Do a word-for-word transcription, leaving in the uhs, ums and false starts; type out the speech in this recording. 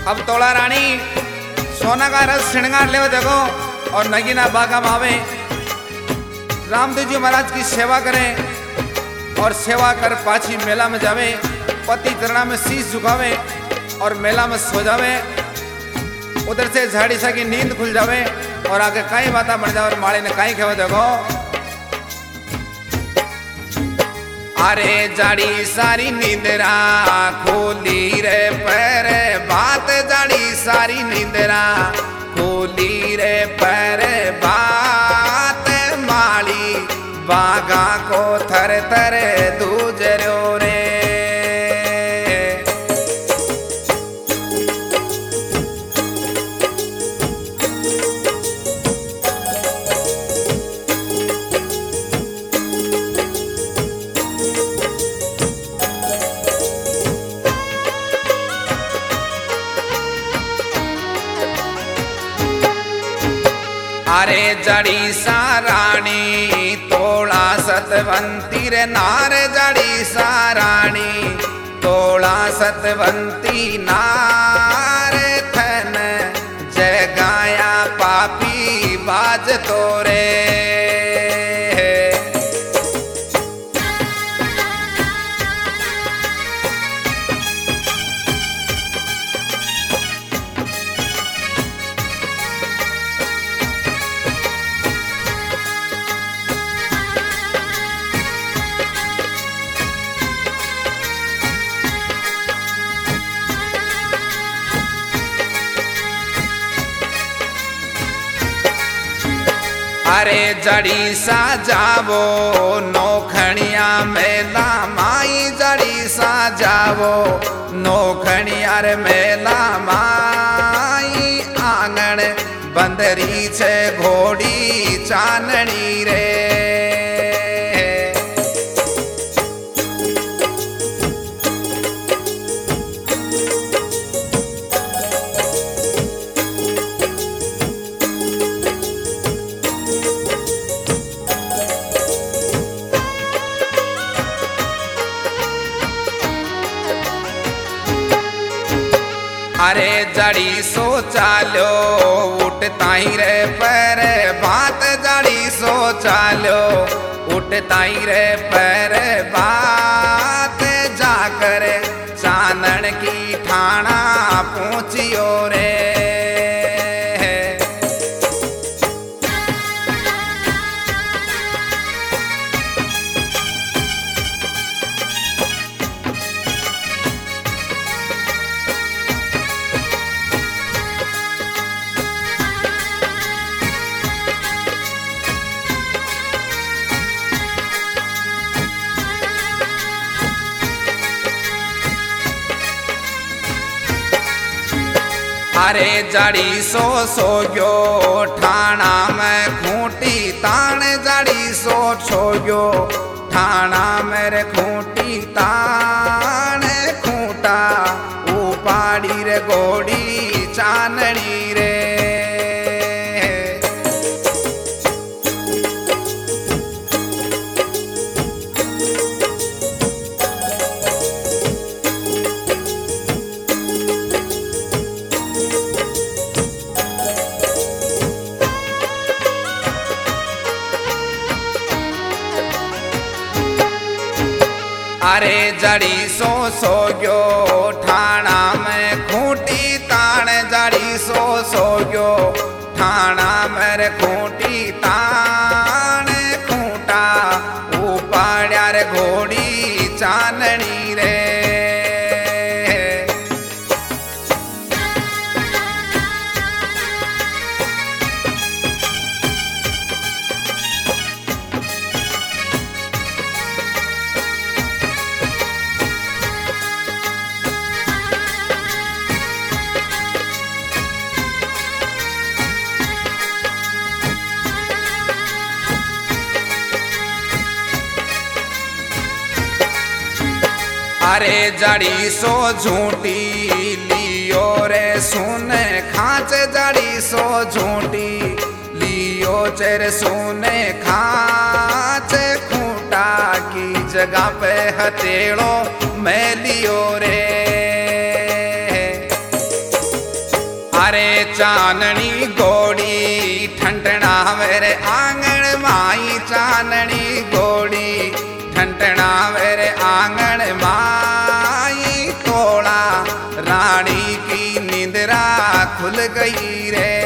अब तोला रानी सोना का रस श्रृंगार ले देखो और नगीना बागा में आवे रामदेव जी महाराज की सेवा करें और सेवा कर पाछी मेला में जावे, पति चरणा में शीश झुकावे और मेला में सो जावे। उधर से झाड़ी सा की नींद खुल जावे और आगे कई बातें बन जावे और माड़ी ने कई कहे देखो अरे जाड़ी सारी नींदरा खोली रे पर बात, जाड़ी सारी नींदरा खोली रे पर बात, माली बागा को थर थर दूजरो रे। अरे जड़ी सा रानी तोड़ा सतवंती रे नार, जड़ी सा रानी तोड़ा सतवंती नार, थन जगाया पापी बाज तोरे। अरे जड़ी सा जावो नौखणिया मेला माई, जड़ी सा जावो नौखणिया रे मेला माई, आंगण बंदरी छे घोड़ी चाननी रे। अरे जड़ी सो चालो उठता ही रे पर बात, जड़ी सो चालो उठता ही रे पर बात, जाकर चानन की ठाणा पहुंचियो रे। अरे जड़ी सो सोयो ठाणा में खूंटी तान, जड़ी सो सोयो ठाणा मेरे खूंटी तान, खूंटा उपाड़ी रे घोड़ी चाननी रे। अरे जड़ी सो सोयो ठाणा में खूंटी तान, जड़ी सो सोयो ठाणा मेरे खूंटी तान, खूंटा उपाड़ा रे घोड़ी चाननी रे। अरे जड़ी सो झूठी लियो रे सुन खांच, जड़ी सो झूठी लियो चेर सुने खांच, खूंटा की जगह पे हथेड़ो मैं लियो रे। चाननी गोड़ी ठंडना मेरे आंगन माई चाननी गोड़ी ठंडना मेरे आंगन माई तोड़ा रानी की निंदरा खुल गई रे।